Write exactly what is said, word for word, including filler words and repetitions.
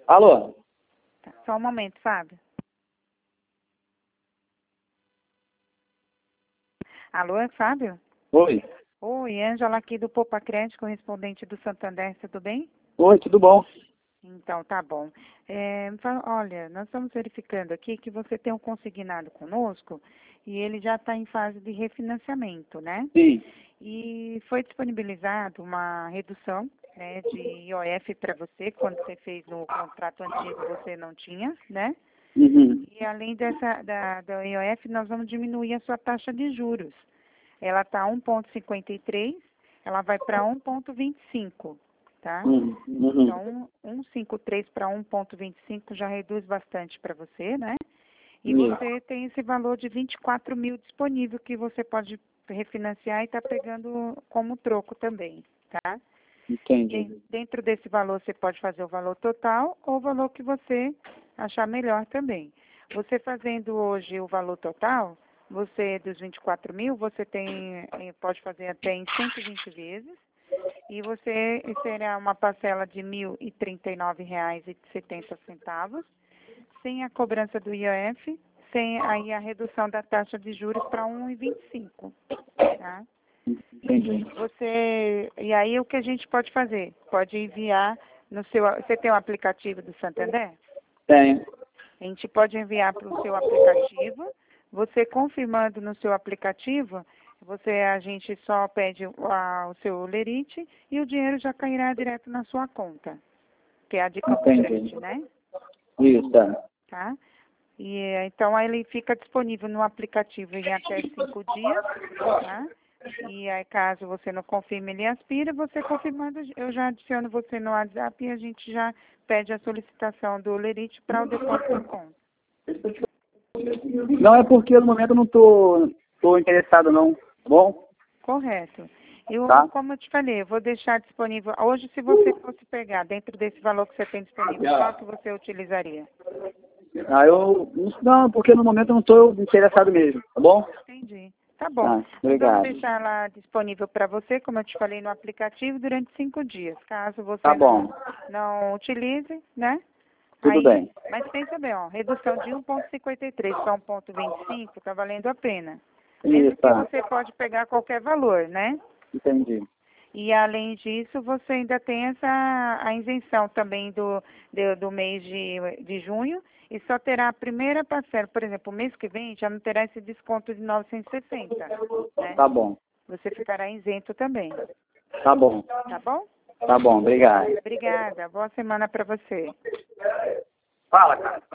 Alô? Tá, só um momento, Fábio. Alô, é Fábio? Oi. Oi, Ângela aqui do Poupa Crédito, correspondente do Santander, tudo bem? Oi, tudo bom? Então, tá bom. É, fa- olha, nós estamos verificando aqui que você tem um consignado conosco e ele já está em fase de refinanciamento, né? Sim. E foi disponibilizado uma redução, né, de I O F para você, quando você fez no contrato antigo você não tinha, né? Uhum. E além dessa da, da I O F, nós vamos diminuir a sua taxa de juros. Ela está um vírgula cinquenta e três, ela vai para um vírgula vinte e cinco, tá? Uhum. Uhum. Então, um vírgula cinquenta e três para um vírgula vinte e cinco já reduz bastante para você, né? E Isso. você tem esse valor de vinte e quatro mil disponível que você pode refinanciar e está pegando como troco também, tá? Entendi. Den- Dentro desse valor você pode fazer o valor total ou o valor que você achar melhor também. Você fazendo hoje o valor total, você dos vinte e quatro mil, você tem, eh, pode fazer até em cento e vinte vezes e você será uma parcela de mil e trinta e nove reais e setenta centavos, sem a cobrança do I O F, sem aí a redução da taxa de juros para um vírgula vinte e cinco, tá? Entendi. Você, e aí o que a gente pode fazer? Pode enviar no seu, você tem o aplicativo do Santander? Tenho. A gente pode enviar para o seu aplicativo. Você confirmando no seu aplicativo, você, a gente só pede o, a- o seu lerite e o dinheiro já cairá direto na sua conta, que é a de Campo Entendi. Grande, né? Isso, tá. Tá? E eh, então aí ele fica disponível no aplicativo em até cinco dias, tá? E aí caso você não confirme, ele aspira, você confirmando, eu já adiciono você no WhatsApp e a gente já pede a solicitação do lerite para o depósito em conta. Não é porque no momento eu não tô, tô interessado não, tá bom? Correto. Eu, Tá? como eu te falei, eu vou deixar disponível. Hoje, se você fosse pegar dentro desse valor que você tem disponível, qual que você utilizaria? Ah, eu... Não, porque no momento eu não tô interessado mesmo, tá bom? Entendi. Tá bom. Tá, Nós obrigado. vamos deixar lá disponível para você, como eu te falei, no aplicativo durante cinco dias. Caso você Tá não, bom. não utilize, né? Tudo Aí, bem. mas pensa bem, ó, redução de um vírgula cinquenta e três para um vírgula vinte e cinco está valendo a pena. Mesmo Isso, que tá. você pode pegar qualquer valor, né? Entendi. E além disso, você ainda tem essa a isenção também do, do, do mês de, de junho e só terá a primeira parcela. Por exemplo, o mês que vem já não terá esse desconto de novecentos e sessenta, né? Tá bom. Você ficará isento também, Tá bom. tá bom? Tá bom, obrigado. Obrigada. Boa semana para você. Fala, cara.